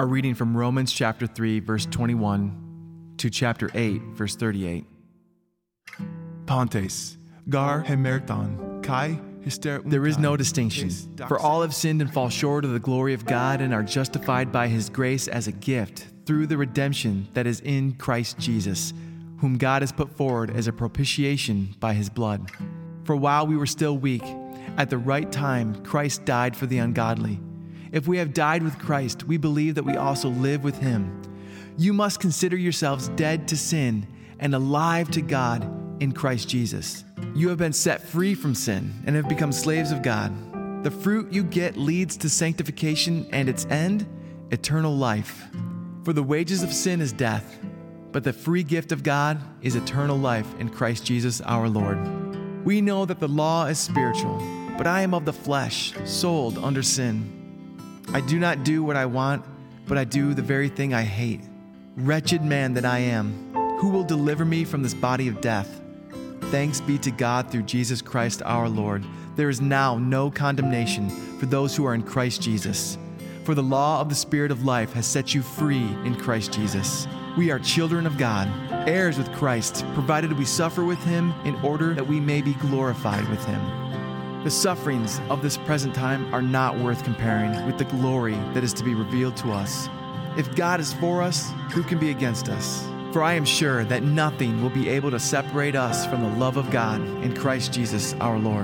are reading from Romans chapter 3, verse 21 to chapter 8, verse 38. Pontes, gar hemerton, kai hyster. There is no distinction, for all have sinned and fall short of the glory of God and are justified by his grace as a gift through the redemption that is in Christ Jesus, whom God has put forward as a propitiation by his blood. For while we were still weak, at the right time Christ died for the ungodly. If we have died with Christ, we believe that we also live with him. You must consider yourselves dead to sin and alive to God in Christ Jesus. You have been set free from sin and have become slaves of God. The fruit you get leads to sanctification and its end, eternal life. For the wages of sin is death, but the free gift of God is eternal life in Christ Jesus our Lord. We know that the law is spiritual, but I am of the flesh, sold under sin. I do not do what I want, but I do the very thing I hate. Wretched man that I am, who will deliver me from this body of death? Thanks be to God through Jesus Christ our Lord. There is now no condemnation for those who are in Christ Jesus. For the law of the Spirit of life has set you free in Christ Jesus. We are children of God, heirs with Christ, provided we suffer with him in order that we may be glorified with him. The sufferings of this present time are not worth comparing with the glory that is to be revealed to us. If God is for us, who can be against us? For I am sure that nothing will be able to separate us from the love of God in Christ Jesus our Lord.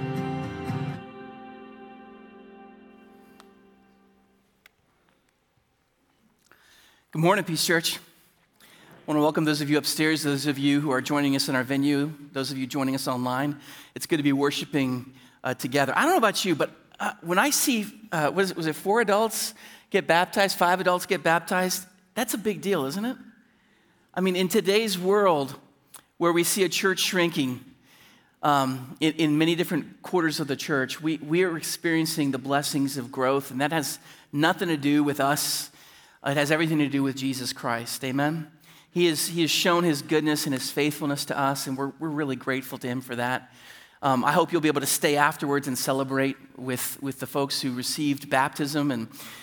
Good morning, Peace Church. I want to welcome those of you upstairs, those of you who are joining us in our venue, those of you joining us online. It's good to be worshiping together. I don't know about you, but when I see, was it 4 adults get baptized, 5 adults get baptized? That's a big deal, isn't it? I mean, in today's world where we see a church shrinking in many different quarters of the church, we are experiencing the blessings of growth, and that has nothing to do with us. It has everything to do with Jesus Christ. Amen? He has shown his goodness and his faithfulness to us, and we're really grateful to him for that. I hope you'll be able to stay afterwards and celebrate with the folks who received baptism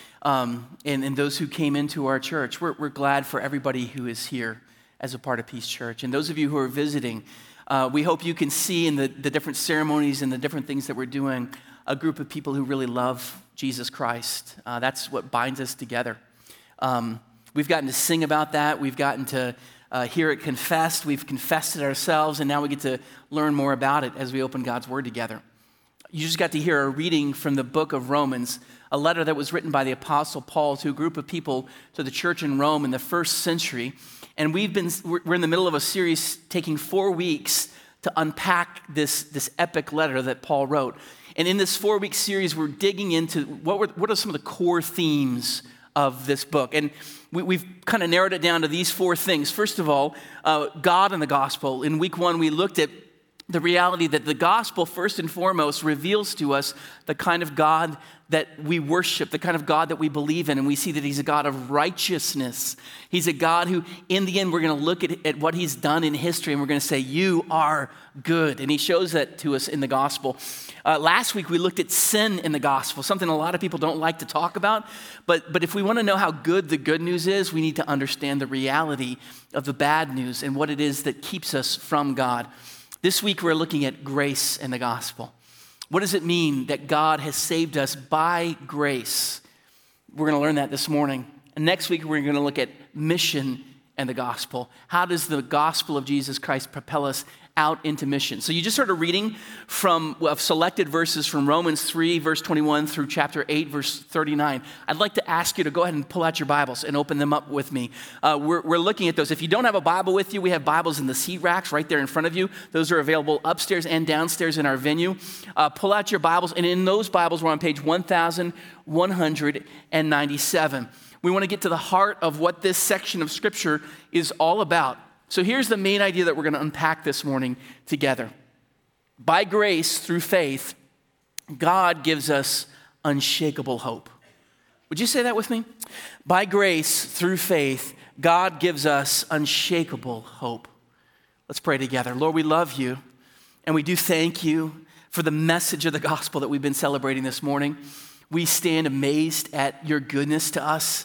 and those who came into our church. We're glad for everybody who is here as a part of Peace Church. And those of you who are visiting, we hope you can see in the different ceremonies and the different things that we're doing a group of people who really love Jesus Christ. That's what binds us together. We've gotten to sing about that. We've gotten to hear it confessed. We've confessed it ourselves, and now we get to learn more about it as we open God's Word together. You just got to hear a reading from the book of Romans, a letter that was written by the Apostle Paul to a group of people, to the church in Rome in the first century. And we're in the middle of a series taking 4 weeks to unpack this epic letter that Paul wrote. And in this 4-week series, we're digging into what are some of the core themes of this book. And we've kind of narrowed it down to these 4 things. First of all, God and the gospel. In week 1, we looked at the reality that the gospel, first and foremost, reveals to us the kind of God that we worship, the kind of God that we believe in, and we see that he's a God of righteousness. He's a God who, in the end, we're going to look at what he's done in history, and we're going to say, you are good. And he shows that to us in the gospel. Last week, we looked at sin in the gospel, something a lot of people don't like to talk about. But if we want to know how good the good news is, we need to understand the reality of the bad news and what it is that keeps us from God. This week, we're looking at grace in the gospel. What does it mean that God has saved us by grace? We're going to learn that this morning. And next week, we're going to look at mission and the gospel. How does the gospel of Jesus Christ propel us out into mission? So you just heard a reading from selected verses from Romans 3, verse 21 through chapter 8, verse 39. I'd like to ask you to go ahead and pull out your Bibles and open them up with me. We're looking at those. If you don't have a Bible with you, we have Bibles in the seat racks right there in front of you. Those are available upstairs and downstairs in our venue. Pull out your Bibles, and in those Bibles, we're on page 1197. We want to get to the heart of what this section of Scripture is all about. So here's the main idea that we're going to unpack this morning together. By grace, through faith, God gives us unshakable hope. Would you say that with me? By grace, through faith, God gives us unshakable hope. Let's pray together. Lord, we love you, and we do thank you for the message of the gospel that we've been celebrating this morning. We stand amazed at your goodness to us.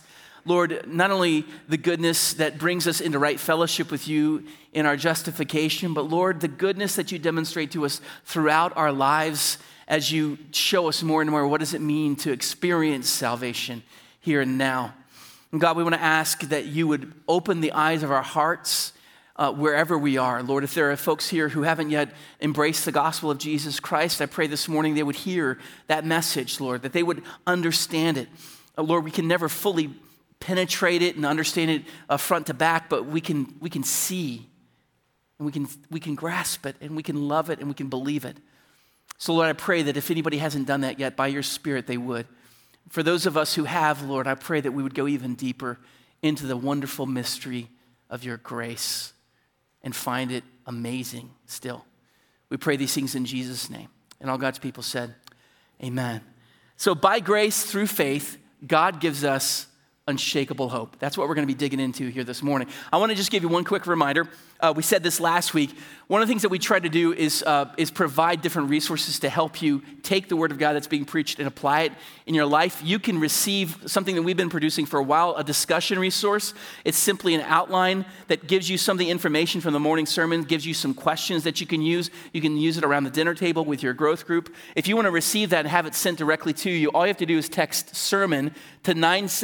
Lord, not only the goodness that brings us into right fellowship with you in our justification, but Lord, the goodness that you demonstrate to us throughout our lives as you show us more and more what does it mean to experience salvation here and now. And God, we want to ask that you would open the eyes of our hearts wherever we are. Lord, if there are folks here who haven't yet embraced the gospel of Jesus Christ, I pray this morning they would hear that message, Lord, that they would understand it. Lord, we can never fully penetrate it and understand it front to back, but we can see and we can grasp it and we can love it and we can believe it. So Lord, I pray that if anybody hasn't done that yet, by your Spirit they would. For those of us who have, Lord, I pray that we would go even deeper into the wonderful mystery of your grace and find it amazing still. We pray these things in Jesus' name. And all God's people said, amen. So by grace through faith, God gives us unshakable hope. That's what we're going to be digging into here this morning. I want to just give you one quick reminder. We said this last week. One of the things that we try to do is provide different resources to help you take the word of God that's being preached and apply it in your life. You can receive something that we've been producing for a while, a discussion resource. It's simply an outline that gives you some of the information from the morning sermon, gives you some questions that you can use. You can use it around the dinner table with your growth group. If you want to receive that and have it sent directly to you, all you have to do is text sermon to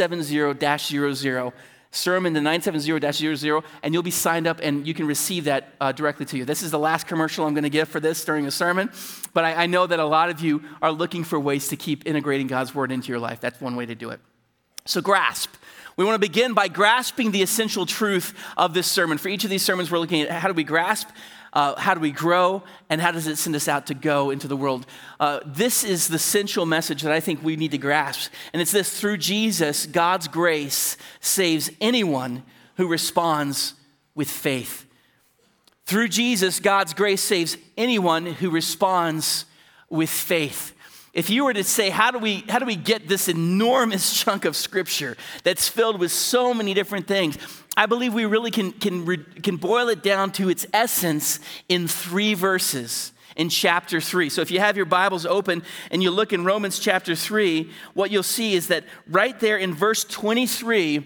970-00. Sermon to 970-00, and you'll be signed up and you can receive that directly to you. This is the last commercial I'm going to give for this during a sermon, but I know that a lot of you are looking for ways to keep integrating God's word into your life. That's one way to do it. So grasp. We want to begin by grasping the essential truth of this sermon. For each of these sermons, we're looking at how do we grasp, how do we grow, and how does it send us out to go into the world? This is the central message that I think we need to grasp. And it's this: through Jesus, God's grace saves anyone who responds with faith. Through Jesus, God's grace saves anyone who responds with faith. If you were to say, how do we get this enormous chunk of scripture that's filled with so many different things? I believe we really can boil it down to its essence in 3 verses in chapter 3. So if you have your Bibles open and you look in Romans chapter 3, what you'll see is that right there in verse 23,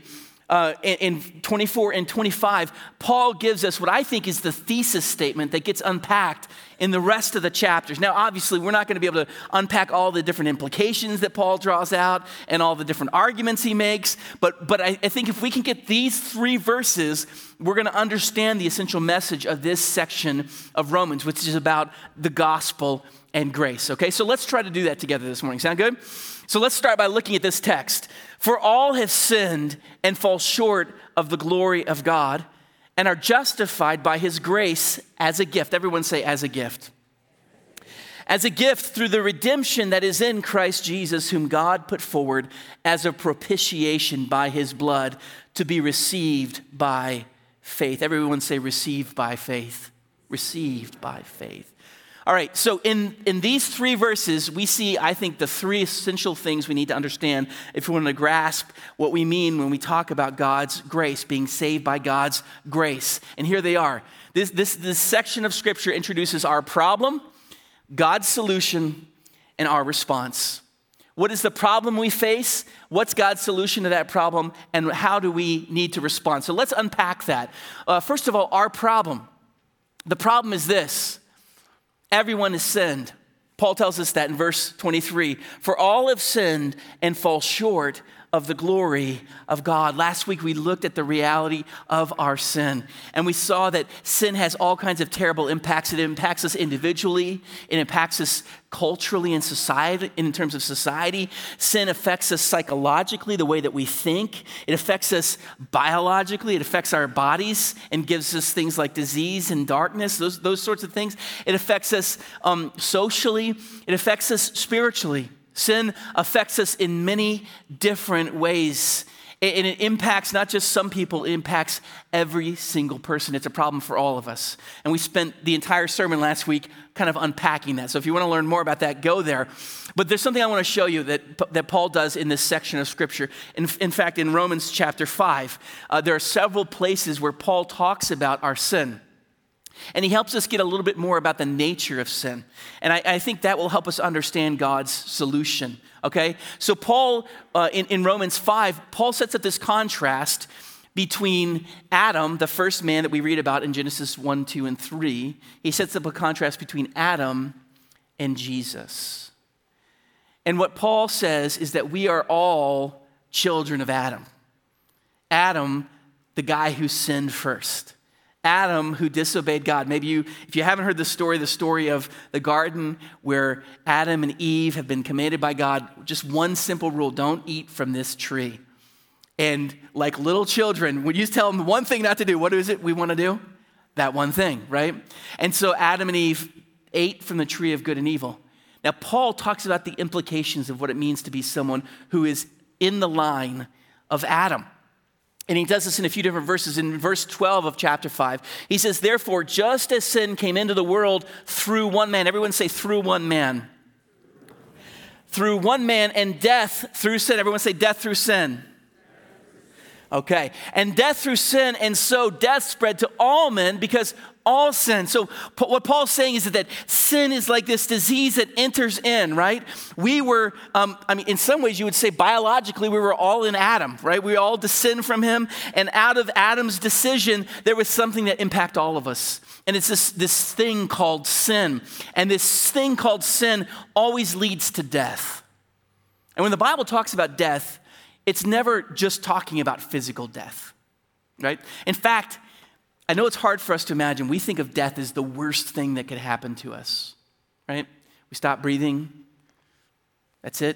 in 24 and 25, Paul gives us what I think is the thesis statement that gets unpacked in the rest of the chapters. Now, obviously, we're not going to be able to unpack all the different implications that Paul draws out and all the different arguments he makes, but I think if we can get these 3 verses, we're going to understand the essential message of this section of Romans, which is about the gospel and grace. Okay, so let's try to do that together this morning. Sound good? So let's start by looking at this text. For all have sinned and fall short of the glory of God and are justified by his grace as a gift. Everyone say, as a gift. As a gift through the redemption that is in Christ Jesus, whom God put forward as a propitiation by his blood to be received by faith. Everyone say, received by faith. Received by faith. All right, so in these 3 verses, we see, I think, the 3 essential things we need to understand if we want to grasp what we mean when we talk about God's grace, being saved by God's grace. And here they are. This section of Scripture introduces our problem, God's solution, and our response. What is the problem we face? What's God's solution to that problem? And how do we need to respond? So let's unpack that. First of all, our problem. The problem is this. Everyone has sinned. Paul tells us that in verse 23. For all have sinned and fall short of the glory of God. Last week we looked at the reality of our sin. And we saw that sin has all kinds of terrible impacts. It impacts us individually. It impacts us culturally and society, in terms of society. Sin affects us psychologically, the way that we think. It affects us biologically. It affects our bodies and gives us things like disease and darkness, those sorts of things. It affects us socially. It affects us spiritually. Sin affects us in many different ways. And it impacts not just some people, it impacts every single person. It's a problem for all of us. And we spent the entire sermon last week kind of unpacking that. So if you want to learn more about that, go there. But there's something I want to show you that Paul does in this section of Scripture. In fact, in Romans chapter 5, there are several places where Paul talks about our sin. And he helps us get a little bit more about the nature of sin. And I think that will help us understand God's solution, okay? So Paul, in Romans 5, Paul sets up this contrast between Adam, the first man that we read about in Genesis 1, 2, and 3. He sets up a contrast between Adam and Jesus. And what Paul says is that we are all children of Adam. Adam, the guy who sinned first. Adam, who disobeyed God. Maybe if you haven't heard the story of the garden where Adam and Eve have been commanded by God, just one simple rule: don't eat from this tree. And like little children, when you tell them one thing not to do, what is it we want to do? That one thing, right? And so Adam and Eve ate from the tree of good and evil. Now, Paul talks about the implications of what it means to be someone who is in the line of Adam. And he does this in a few different verses. In verse 12 of chapter 5, he says, therefore, just as sin came into the world through one man, everyone say through one man. Through one man, and death through sin. Everyone say death through sin. Okay, and death through sin, and so death spread to all men because all sin. So what Paul's saying is that sin is like this disease that enters in, right? We were, in some ways you would say biologically we were all in Adam, right? We all descend from him, and out of Adam's decision, there was something that impacted all of us. And it's this thing called sin. And this thing called sin always leads to death. And when the Bible talks about death, it's never just talking about physical death, right? In fact, I know it's hard for us to imagine. We think of death as the worst thing that could happen to us, right? We stop breathing. That's it.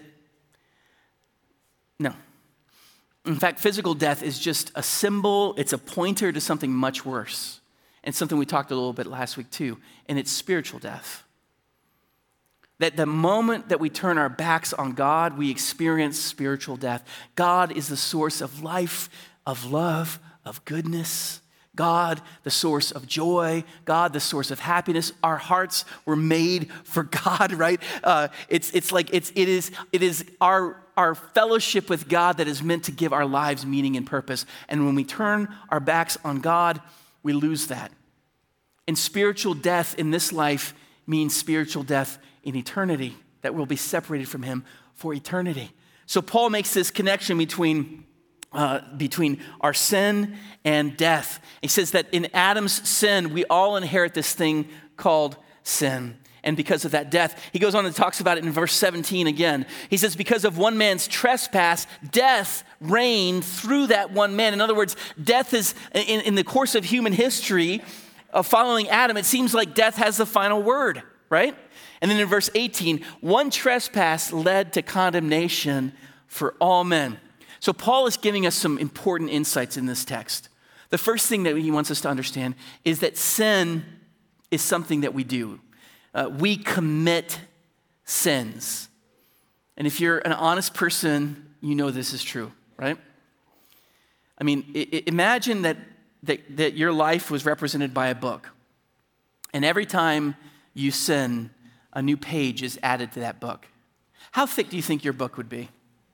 No. In fact, physical death is just a symbol. It's a pointer to something much worse, and something we talked a little bit last week too, and it's spiritual death. That the moment that we turn our backs on God, we experience spiritual death. God is the source of life, of love, of goodness. God, the source of joy. God, the source of happiness. Our hearts were made for God, right? It is our fellowship with God that is meant to give our lives meaning and purpose. And when we turn our backs on God, we lose that. And spiritual death in this life means spiritual death in eternity, that we'll be separated from him for eternity. So Paul makes this connection between our sin and death. He says that in Adam's sin, we all inherit this thing called sin. And because of that death, he goes on and talks about it in verse 17 again. He says, because of one man's trespass, death reigned through that one man. In other words, death is, in the course of human history, of following Adam, it seems like death has the final word, right? And then in verse 18, one trespass led to condemnation for all men. So Paul is giving us some important insights in this text. The first thing that he wants us to understand is that sin is something that we do. We commit sins. And if you're an honest person, you know this is true, right? I mean, imagine that your life was represented by a book. And every time you sin, a new page is added to that book. How thick do you think your book would be?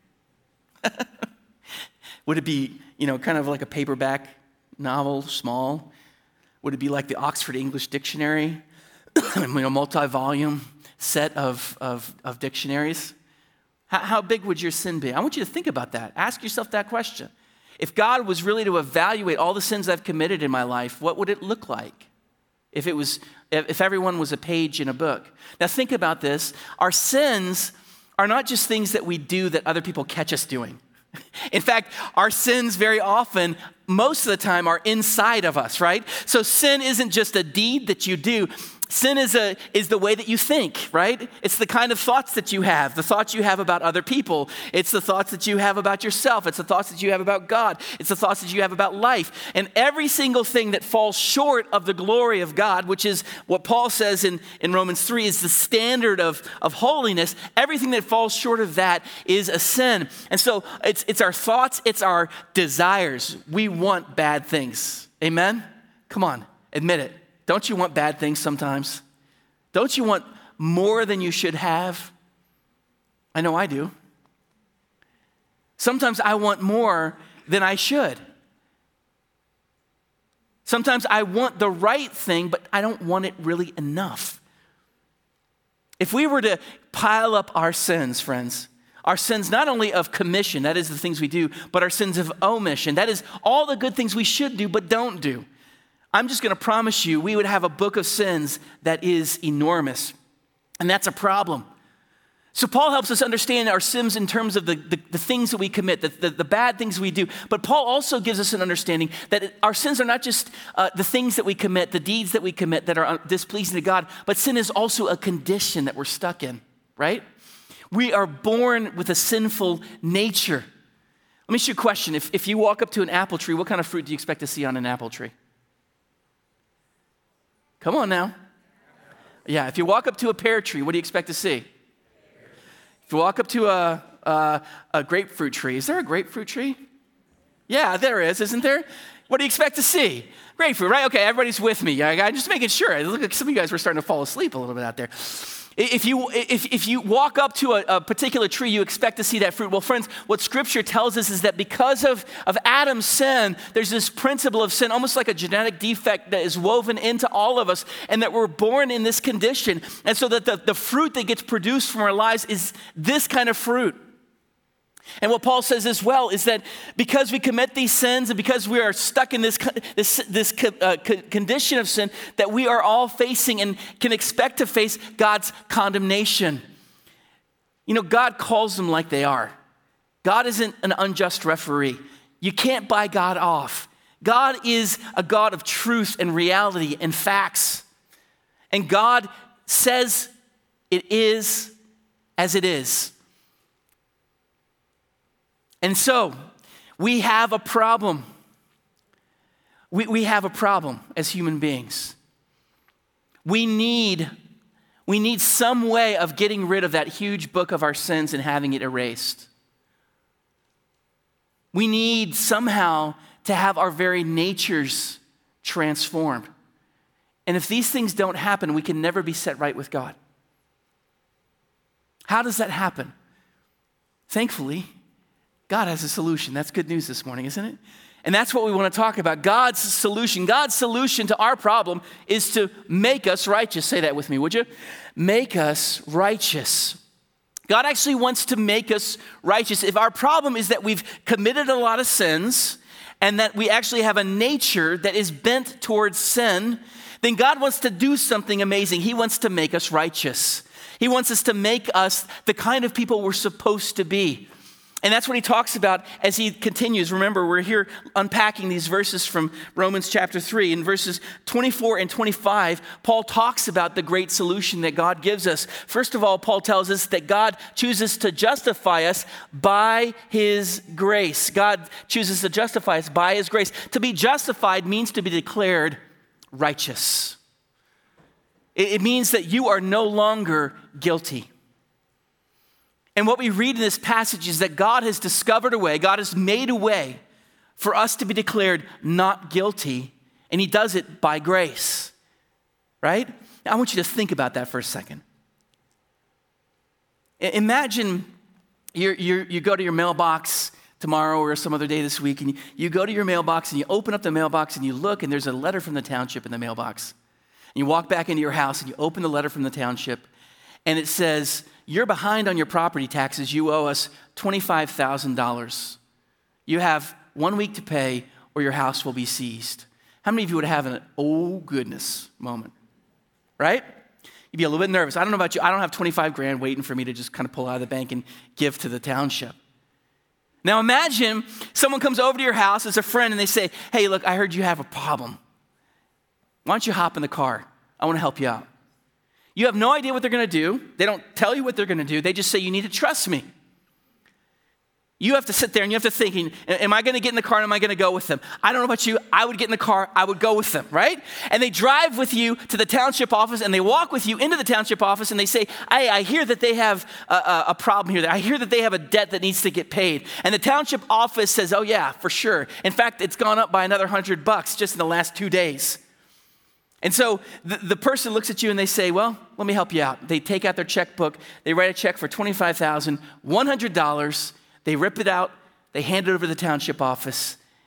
Would it be, kind of like a paperback novel, small? Would it be like the Oxford English Dictionary, multi-volume set of dictionaries? How big would your sin be? I want you to think about that. Ask yourself that question. If God was really to evaluate all the sins I've committed in my life, what would it look like? If everyone was a page in a book. Now think about this. Our sins are not just things that we do that other people catch us doing. In fact, our sins very often, most of the time, are inside of us, right? So sin isn't just a deed that you do. Sin is the way that you think, right? It's the kind of thoughts that you have, the thoughts you have about other people. It's the thoughts that you have about yourself. It's the thoughts that you have about God. It's the thoughts that you have about life. And every single thing that falls short of the glory of God, which is what Paul says in Romans 3 is the standard of holiness, everything that falls short of that is a sin. And so it's our thoughts, it's our desires. We want bad things. Amen? Come on, admit it. Don't you want bad things sometimes? Don't you want more than you should have? I know I do. Sometimes I want more than I should. Sometimes I want the right thing, but I don't want it really enough. If we were to pile up our sins, friends, our sins not only of commission, that is the things we do, but our sins of omission, that is all the good things we should do but don't do. I'm just going to promise you we would have a book of sins that is enormous. And that's a problem. So Paul helps us understand our sins in terms of the things that we commit, the bad things we do. But Paul also gives us an understanding that our sins are not just the things that we commit, the deeds that we commit that are displeasing to God, but sin is also a condition that we're stuck in, right? We are born with a sinful nature. Let me ask you a question. If you walk up to an apple tree, what kind of fruit do you expect to see on an apple tree? Come on now. Yeah, if you walk up to a pear tree, what do you expect to see? If you walk up to a grapefruit tree, is there a grapefruit tree? Yeah, there is, isn't there? What do you expect to see? Grapefruit, right? Okay, everybody's with me. I'm just making sure. Look like some of you guys were starting to fall asleep a little bit out there. If you walk up to a particular tree, you expect to see that fruit. Well, friends, what Scripture tells us is that because of Adam's sin, there's this principle of sin, almost like a genetic defect that is woven into all of us, and that we're born in this condition. And so that the fruit that gets produced from our lives is this kind of fruit. And what Paul says as well is that because we commit these sins and because we are stuck in this condition of sin, that we are all facing and can expect to face God's condemnation. You know, God calls them like they are. God isn't an unjust referee. You can't buy God off. God is a God of truth and reality and facts. And God says it is as it is. And so, we have a problem. We have a problem as human beings. We need some way of getting rid of that huge book of our sins and having it erased. We need somehow to have our very natures transformed. And if these things don't happen, we can never be set right with God. How does that happen? Thankfully, God has a solution. That's good news this morning, isn't it? And that's what we want to talk about. God's solution. God's solution to our problem is to make us righteous. Say that with me, would you? Make us righteous. God actually wants to make us righteous. If our problem is that we've committed a lot of sins and that we actually have a nature that is bent towards sin, then God wants to do something amazing. He wants to make us righteous. He wants us to make us the kind of people we're supposed to be. And that's what he talks about as he continues. Remember, we're here unpacking these verses from Romans chapter 3. In verses 24 and 25, Paul talks about the great solution that God gives us. First of all, Paul tells us that God chooses to justify us by his grace. God chooses to justify us by his grace. To be justified means to be declared righteous. It means that you are no longer guilty. And what we read in this passage is that God has discovered a way, God has made a way for us to be declared not guilty, and he does it by grace, right? Now, I want you to think about that for a second. Imagine you go to your mailbox tomorrow or some other day this week, and you go to your mailbox and you open up the mailbox and you look, and there's a letter from the township in the mailbox. And you walk back into your house and you open the letter from the township, and it says, "You're behind on your property taxes. You owe us $25,000. You have 1 week to pay or your house will be seized." How many of you would have an oh goodness moment, right? You'd be a little bit nervous. I don't know about you. I don't have 25 grand waiting for me to just kind of pull out of the bank and give to the township. Now imagine someone comes over to your house as a friend and they say, "Hey, look, I heard you have a problem. Why don't you hop in the car? I want to help you out." You have no idea what they're going to do. They don't tell you what they're going to do. They just say, "You need to trust me." You have to sit there and you have to think, am I going to get in the car and am I going to go with them? I don't know about you. I would get in the car. I would go with them, right? And they drive with you to the township office and they walk with you into the township office and they say, "Hey, I hear that they have a problem here. I hear that they have a debt that needs to get paid." And the township office says, "Oh yeah, for sure. In fact, it's gone up by another $100 just in the last 2 days." And so the person looks at you and they say, "Well, let me help you out." They take out their checkbook. They write a check for $25,100. They rip it out. They hand it over to the township office.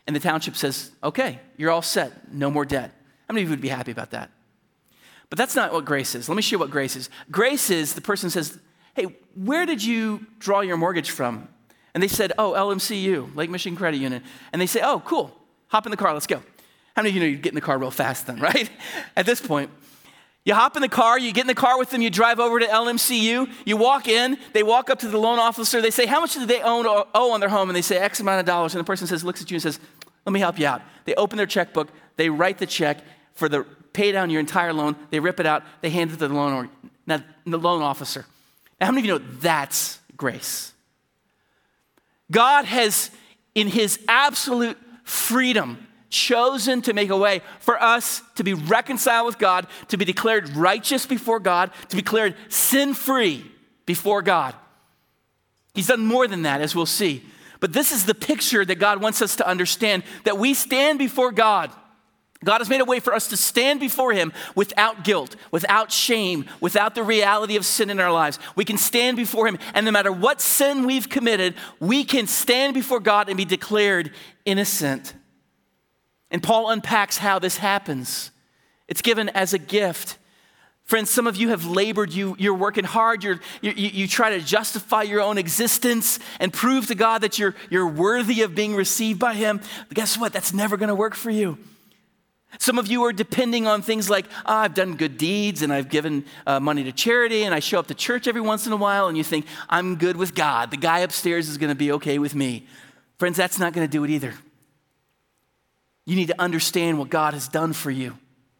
And the township says, okay, you're all set. No more debt. How many of you would be happy about that? But that's not what grace is. Let me show you what grace is. Grace is the person says, hey, where did you draw your mortgage from? And they said, oh, LMCU, Lake Michigan Credit Union. And they say, oh, cool. Hop in the car. Let's go. How many of you know you'd get in the car real fast then, right? At this point, you hop in the car, you get in the car with them, you drive over to LMCU, you walk in, they walk up to the loan officer, they say, how much do they owe on their home? And they say X amount of dollars. And the person looks at you and says, let me help you out. They open their checkbook, they write the check for the pay down your entire loan, they rip it out, they hand it to the loan officer. Now, how many of you know that's grace? God has, in his absolute freedom, chosen to make a way for us to be reconciled with God, to be declared righteous before God, to be declared sin-free before God. He's done more than that, as we'll see. But this is the picture that God wants us to understand, that we stand before God. God has made a way for us to stand before him without guilt, without shame, without the reality of sin in our lives. We can stand before him, and no matter what sin we've committed, we can stand before God and be declared innocent. And Paul unpacks how this happens. It's given as a gift. Friends, some of you have labored, you're working hard, you try to justify your own existence and prove to God that you're worthy of being received by him. But guess what? That's never going to work for you. Some of you are depending on things like, I've done good deeds and I've given money to charity and I show up to church every once in a while, and you think, I'm good with God. The guy upstairs is going to be okay with me. Friends, that's not going to do it either. You need to understand what God has done for you.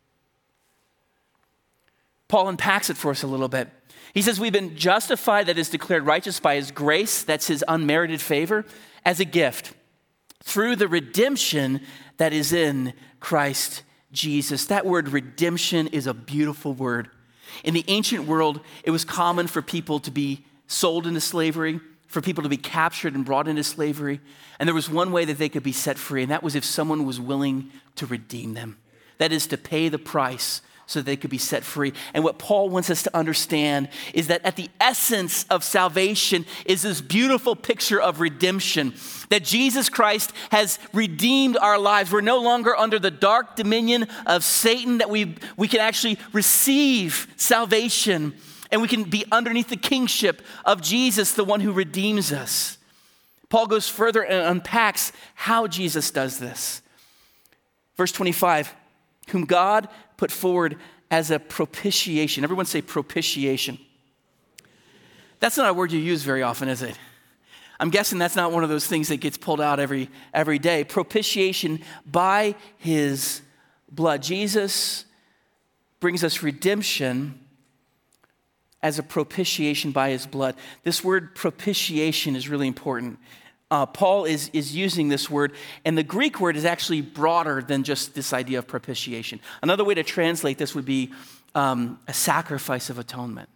Paul unpacks it for us a little bit. He says we've been justified, that is declared righteous by his grace, that's his unmerited favor, as a gift through the redemption that is in Christ Jesus. That word redemption is a beautiful word. In the ancient world, it was common for people to be sold into slavery, for people to be captured and brought into slavery. And there was one way that they could be set free, and that was if someone was willing to redeem them. That is to pay the price so that they could be set free. And what Paul wants us to understand is that at the essence of salvation is this beautiful picture of redemption, that Jesus Christ has redeemed our lives. We're no longer under the dark dominion of Satan, that we can actually receive salvation, and we can be underneath the kingship of Jesus, the one who redeems us. Paul goes further and unpacks how Jesus does this. Verse 25, whom God put forward as a propitiation. Everyone say propitiation. That's not a word you use very often, is it? I'm guessing that's not one of those things that gets pulled out every day. Propitiation by his blood. Jesus brings us redemption as a propitiation by his blood. This word propitiation is really important. Paul is using this word, and the Greek word is actually broader than just this idea of propitiation. Another way to translate this would be a sacrifice of atonement.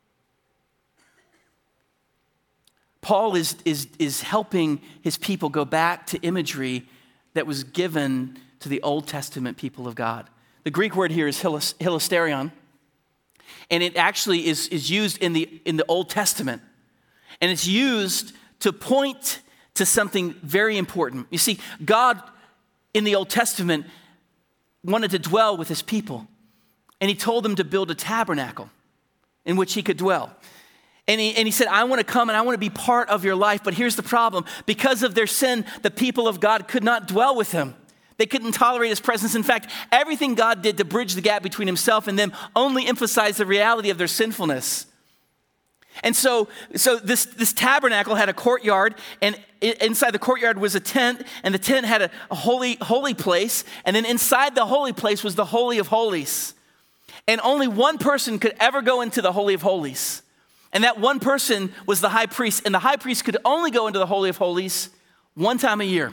Paul is helping his people go back to imagery that was given to the Old Testament people of God. The Greek word here is hilasterion, and it actually is used in the Old Testament, and it's used to point to something very important. You see, God in the Old Testament wanted to dwell with his people, and he told them to build a tabernacle in which he could dwell. And he said, I want to come and I want to be part of your life, but here's the problem. Because of their sin, the people of God could not dwell with him. They couldn't tolerate his presence. In fact, everything God did to bridge the gap between himself and them only emphasized the reality of their sinfulness. And so this tabernacle had a courtyard, and inside the courtyard was a tent, and the tent had a holy place, and then inside the holy place was the Holy of Holies. And only one person could ever go into the Holy of Holies, and that one person was the high priest, and the high priest could only go into the Holy of Holies one time a year.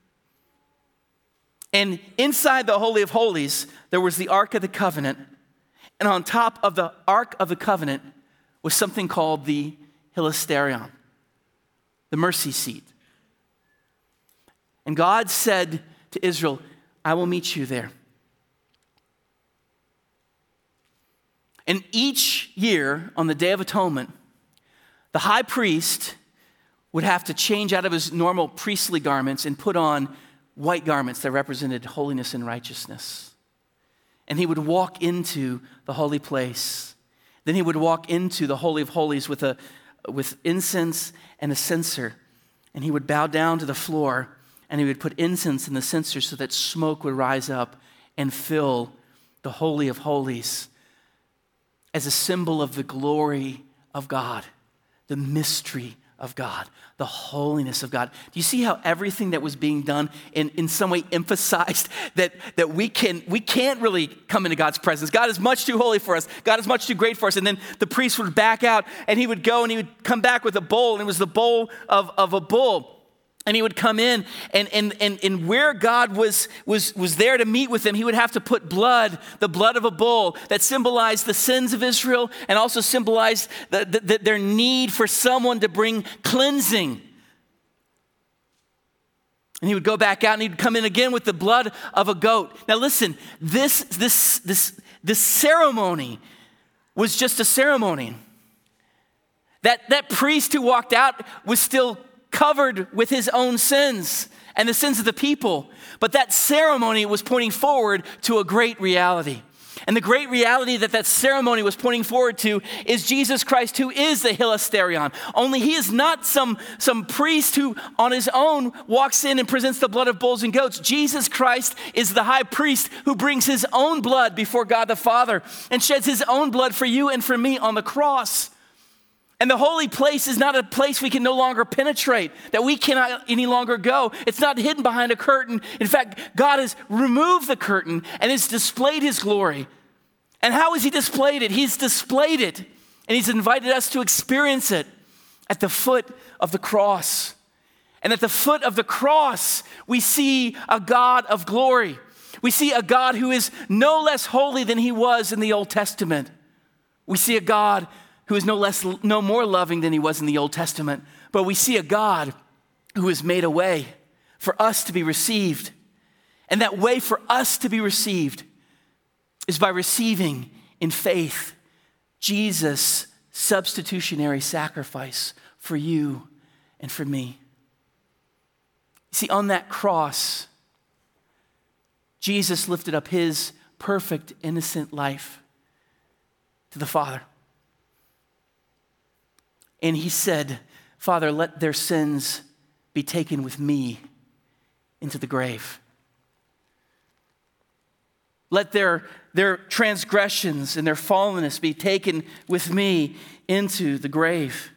And inside the Holy of Holies, there was the Ark of the Covenant, and on top of the Ark of the Covenant was something called the hilasterion, the mercy seat. And God said to Israel, I will meet you there. And each year on the Day of Atonement, the high priest would have to change out of his normal priestly garments and put on white garments that represented holiness and righteousness. And he would walk into the holy place. Then he would walk into the Holy of Holies with incense and a censer. And he would bow down to the floor, and he would put incense in the censer so that smoke would rise up and fill the Holy of Holies as a symbol of the glory of God, the mystery of God, the holiness of God. Do you see how everything that was being done in some way emphasized that we can't really come into God's presence? God is much too holy for us. God is much too great for us. And then the priest would back out, and he would go and he would come back with a bowl, and it was the bowl of a bull. And he would come in, and where God was there to meet with him, he would have to put the blood of a bull that symbolized the sins of Israel and also symbolized their need for someone to bring cleansing. And he would go back out, and he'd come in again with the blood of a goat. Now listen, this ceremony was just a ceremony. That priest who walked out was still covered with his own sins and the sins of the people. But that ceremony was pointing forward to a great reality. And the great reality that ceremony was pointing forward to is Jesus Christ, who is the hilasterion. Only he is not some priest who on his own walks in and presents the blood of bulls and goats. Jesus Christ is the high priest who brings his own blood before God the Father and sheds his own blood for you and for me on the cross. And the holy place is not a place we can no longer penetrate, that we cannot any longer go. It's not hidden behind a curtain. In fact, God has removed the curtain and has displayed his glory. And how has he displayed it? He's displayed it, and he's invited us to experience it at the foot of the cross. And at the foot of the cross, we see a God of glory. We see a God who is no less holy than he was in the Old Testament. We see a God who is no more loving than he was in the Old Testament. But we see a God who has made a way for us to be received. And that way for us to be received is by receiving in faith Jesus' substitutionary sacrifice for you and for me. You see, on that cross, Jesus lifted up his perfect, innocent life to the Father. And he said, Father, let their sins be taken with me into the grave. Let their transgressions and their fallenness be taken with me into the grave.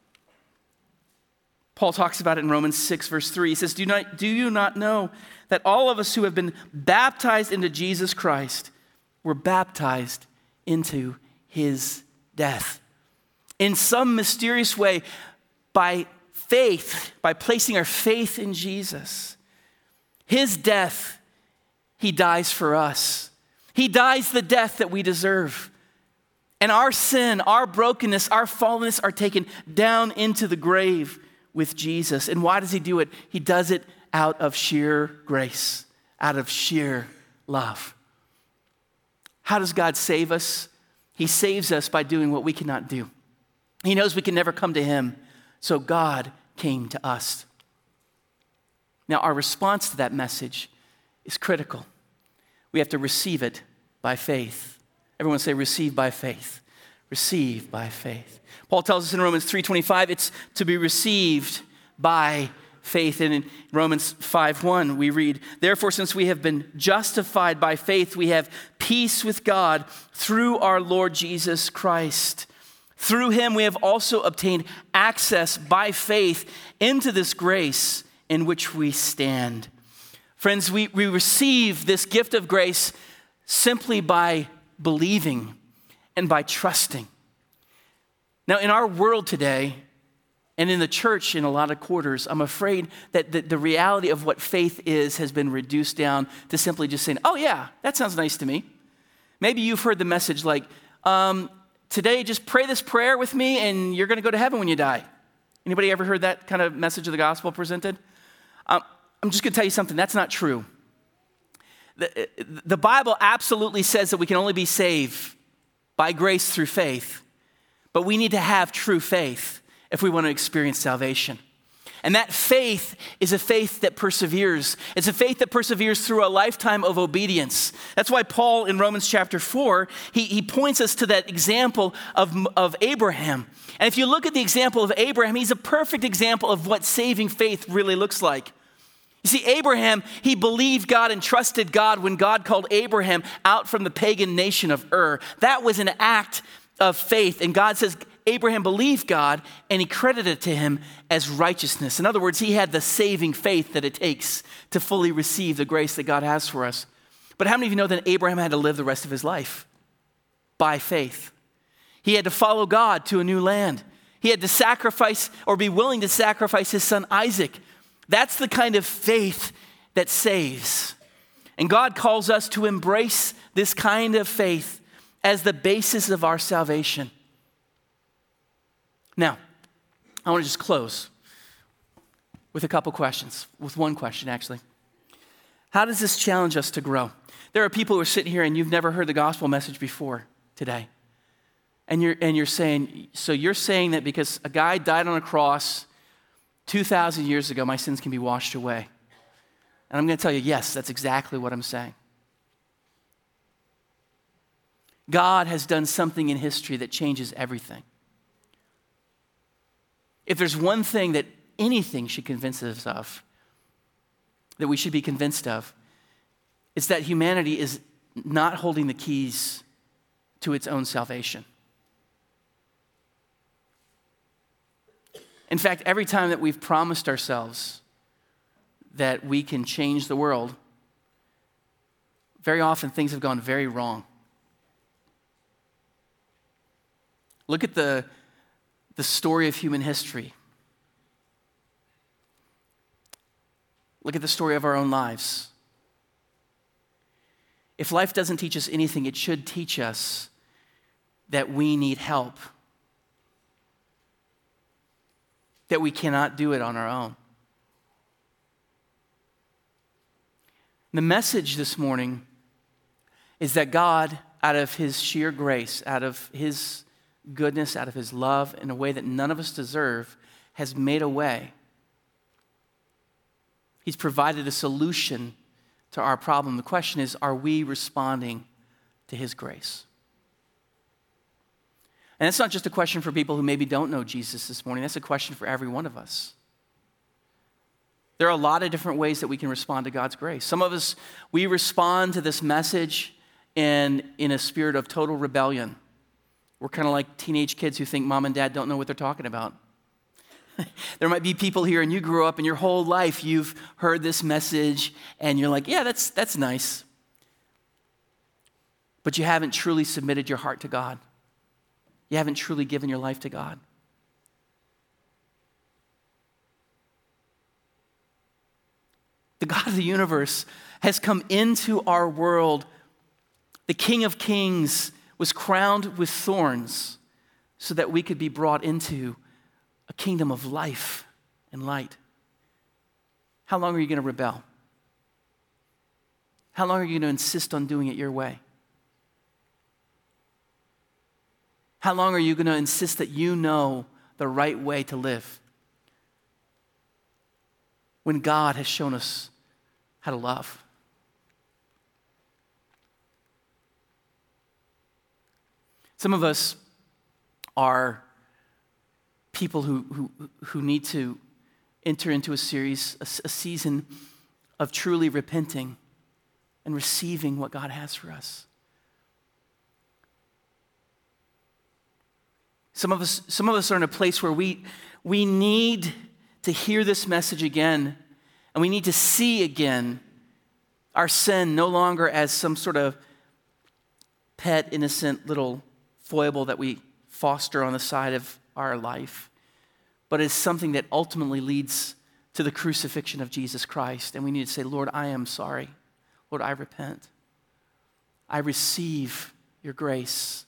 Paul talks about it in Romans 6, verse 3. He says, Do you not know that all of us who have been baptized into Jesus Christ were baptized into his death? In some mysterious way, by faith, by placing our faith in Jesus, his death, he dies for us. He dies the death that we deserve. And our sin, our brokenness, our fallenness are taken down into the grave with Jesus. And why does he do it? He does it out of sheer grace, out of sheer love. How does God save us? He saves us by doing what we cannot do. He knows we can never come to him, so God came to us. Now, our response to that message is critical. We have to receive it by faith. Everyone say, receive by faith. Receive by faith. Paul tells us in Romans 3:25, it's to be received by faith. And in Romans 5:1, we read, Therefore, since we have been justified by faith, we have peace with God through our Lord Jesus Christ. Through him, we have also obtained access by faith into this grace in which we stand. Friends, we receive this gift of grace simply by believing and by trusting. Now, in our world today, and in the church in a lot of quarters, I'm afraid that the reality of what faith is has been reduced down to simply just saying, oh yeah, that sounds nice to me. Maybe you've heard the message like, today just pray this prayer with me and you're going to go to heaven when you die. Anybody ever heard that kind of message of the gospel presented? I'm just going to tell you something, that's not true. The Bible absolutely says that we can only be saved by grace through faith, but we need to have true faith if we want to experience salvation. And that faith is a faith that perseveres. It's a faith that perseveres through a lifetime of obedience. That's why Paul in Romans chapter 4, he points us to that example of Abraham. And if you look at the example of Abraham, he's a perfect example of what saving faith really looks like. You see, Abraham, he believed God and trusted God when God called Abraham out from the pagan nation of Ur. That was an act of faith. And God says, Abraham believed God and he credited it to him as righteousness. In other words, he had the saving faith that it takes to fully receive the grace that God has for us. But how many of you know that Abraham had to live the rest of his life by faith? He had to follow God to a new land. He had to sacrifice or be willing to sacrifice his son Isaac. That's the kind of faith that saves. And God calls us to embrace this kind of faith as the basis of our salvation. Now, I want to just close with a couple questions, with one question actually. How does this challenge us to grow? There are people who are sitting here and you've never heard the gospel message before today. And you're saying, so you're saying that because a guy died on a cross 2,000 years ago, my sins can be washed away. And I'm going to tell you, yes, that's exactly what I'm saying. God has done something in history that changes everything. If there's one thing that anything should convince us of, that we should be convinced of, it's that humanity is not holding the keys to its own salvation. In fact, every time that we've promised ourselves that we can change the world, very often things have gone very wrong. Look at the story of human history. Look at the story of our own lives. If life doesn't teach us anything, it should teach us that we need help, that we cannot do it on our own. The message this morning is that God, out of his sheer grace, out of his goodness, out of his love, in a way that none of us deserve, has made a way. He's provided a solution to our problem. The question is, are we responding to his grace? And it's not just a question for people who maybe don't know Jesus this morning. That's a question for every one of us. There are a lot of different ways that we can respond to God's grace. Some of us, we respond to this message in a spirit of total rebellion. We're kind of like teenage kids who think mom and dad don't know what they're talking about. There might be people here and you grew up and your whole life you've heard this message and you're like, yeah, that's nice. But you haven't truly submitted your heart to God. You haven't truly given your life to God. The God of the universe has come into our world. The King of Kings was crowned with thorns so that we could be brought into a kingdom of life and light. How long are you going to rebel? How long are you going to insist on doing it your way? How long are you going to insist that you know the right way to live when God has shown us how to love? Some of us are people who need to enter into a season of truly repenting and receiving what God has for us. Some of us are in a place where we need to hear this message again, and we need to see again our sin no longer as some sort of pet, innocent little foible that we foster on the side of our life, but as something that ultimately leads to the crucifixion of Jesus Christ. And we need to say, Lord, I am sorry. Lord, I repent. I receive your grace.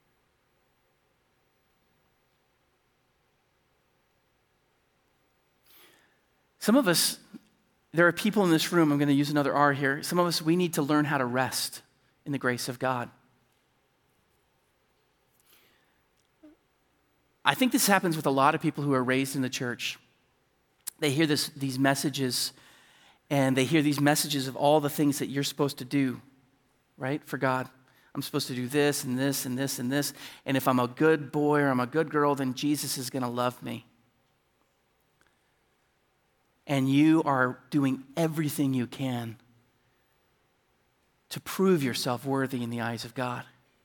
Some of us, there are people in this room, I'm going to use another R here. Some of us, we need to learn how to rest in the grace of God. I think this happens with a lot of people who are raised in the church. they hear these messages, and they hear these messages of all the things that you're supposed to do, right, for God. I'm supposed to do this and this and this and this. And if I'm a good boy or I'm a good girl, then Jesus is going to love me. And you are doing everything you can to prove yourself worthy in the eyes of God.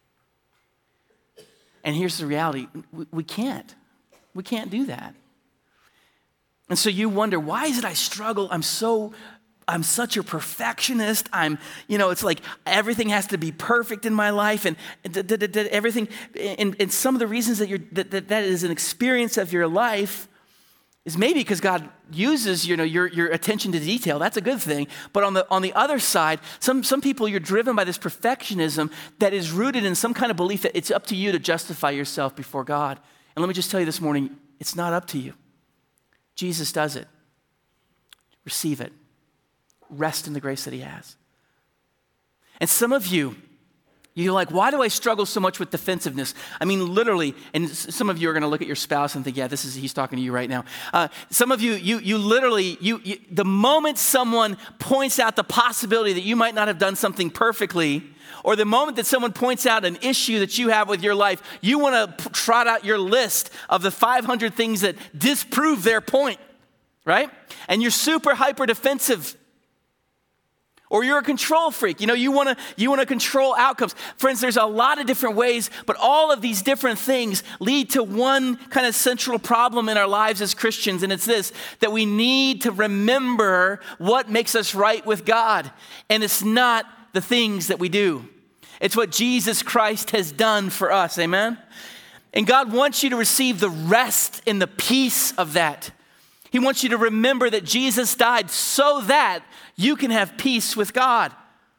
And here's the reality. We can't. We can't do that. And so you wonder, why is it I struggle? I'm such a perfectionist. It's like everything has to be perfect in my life, and everything. And some of the reasons that is an experience of your life is maybe because God uses your attention to detail. That's a good thing. But on the other side, some people, you're driven by this perfectionism that is rooted in some kind of belief that it's up to you to justify yourself before God. And let me just tell you this morning, it's not up to you. Jesus does it. Receive it. Rest in the grace that he has. And some of you're like, why do I struggle so much with defensiveness? I mean, literally, and some of you are going to look at your spouse and think, yeah, he's talking to you right now. Some of you literally, the moment someone points out the possibility that you might not have done something perfectly, or the moment that someone points out an issue that you have with your life, you want to trot out your list of the 500 things that disprove their point, right? And you're super hyper defensive. Or you're a control freak. You want to control outcomes. Friends, there's a lot of different ways, but all of these different things lead to one kind of central problem in our lives as Christians, and it's this, that we need to remember what makes us right with God. And it's not the things that we do. It's what Jesus Christ has done for us, amen? And God wants you to receive the rest and the peace of that. He wants you to remember that Jesus died so that you can have peace with God.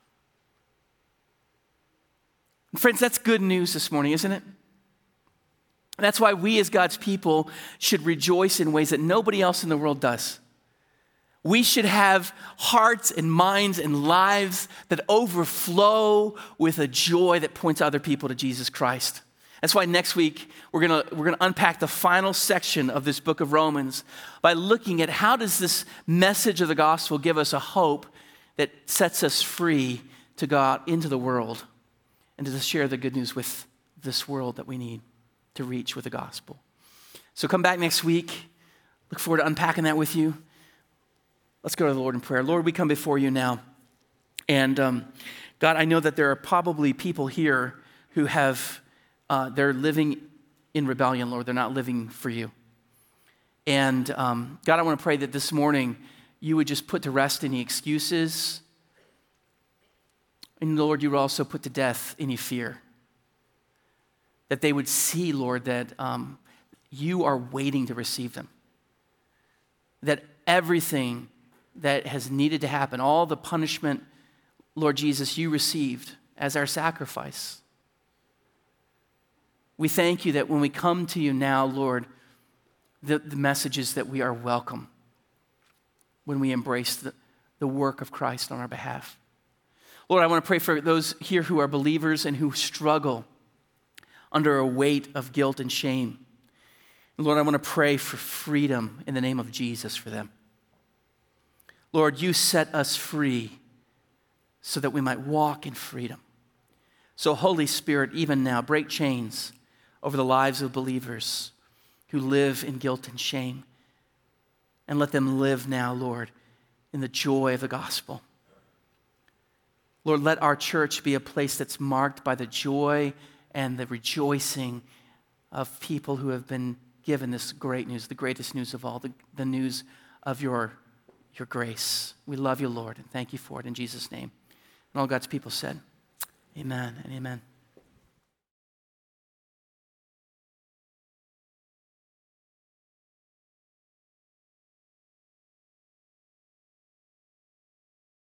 And friends, that's good news this morning, isn't it? That's why we as God's people should rejoice in ways that nobody else in the world does. We should have hearts and minds and lives that overflow with a joy that points other people to Jesus Christ. That's why next week we're gonna unpack the final section of this book of Romans by looking at how does this message of the gospel give us a hope that sets us free to go out into the world and to share the good news with this world that we need to reach with the gospel. So come back next week. Look forward to unpacking that with you. Let's go to the Lord in prayer. Lord, we come before you now. And God, I know that there are probably people here who they're living in rebellion, Lord. They're not living for you. And God, I want to pray that this morning you would just put to rest any excuses. And Lord, you would also put to death any fear. That they would see, Lord, that you are waiting to receive them. That everything that has needed to happen, all the punishment, Lord Jesus, you received as our sacrifice. We thank you that when we come to you now, Lord, the message is that we are welcome when we embrace the work of Christ on our behalf. Lord, I want to pray for those here who are believers and who struggle under a weight of guilt and shame. Lord, I want to pray for freedom in the name of Jesus for them. Lord, you set us free so that we might walk in freedom. So Holy Spirit, even now, break chains over the lives of believers who live in guilt and shame. And let them live now, Lord, in the joy of the gospel. Lord, let our church be a place that's marked by the joy and the rejoicing of people who have been given this great news, the greatest news of all, the news of your grace. We love you, Lord, and thank you for it in Jesus' name. And all God's people said, amen and amen.